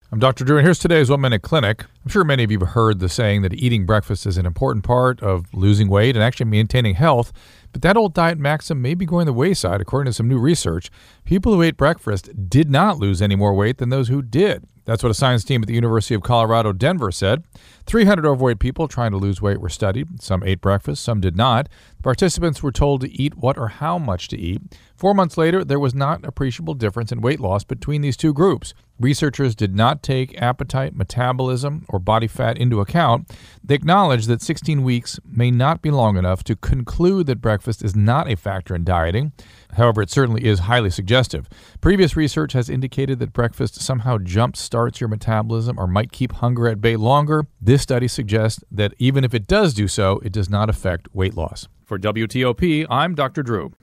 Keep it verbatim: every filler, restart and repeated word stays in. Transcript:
I'm Doctor Drew, and here's today's One Minute Clinic. I'm sure many of you have heard the saying that eating breakfast is an important part of losing weight and actually maintaining health, but that old diet maxim may be going the wayside according to some new research. People who ate breakfast did not lose any more weight than those who did. That's what a science team at the University of Colorado, Denver said. three hundred overweight people trying to lose weight were studied. Some ate breakfast, some did not. The participants were told to eat what or how much to eat. Four months later, there was not an appreciable difference in weight loss between these two groups. Researchers did not take appetite, metabolism, or body fat into account. They acknowledged that sixteen weeks may not be long enough to conclude that breakfast is not a factor in dieting. However, it certainly is highly suggestive. Previous research has indicated that breakfast somehow jump-starts your metabolism or might keep hunger at bay longer. This study suggests that even if it does do so, it does not affect weight loss. For W T O P, I'm Doctor Drew.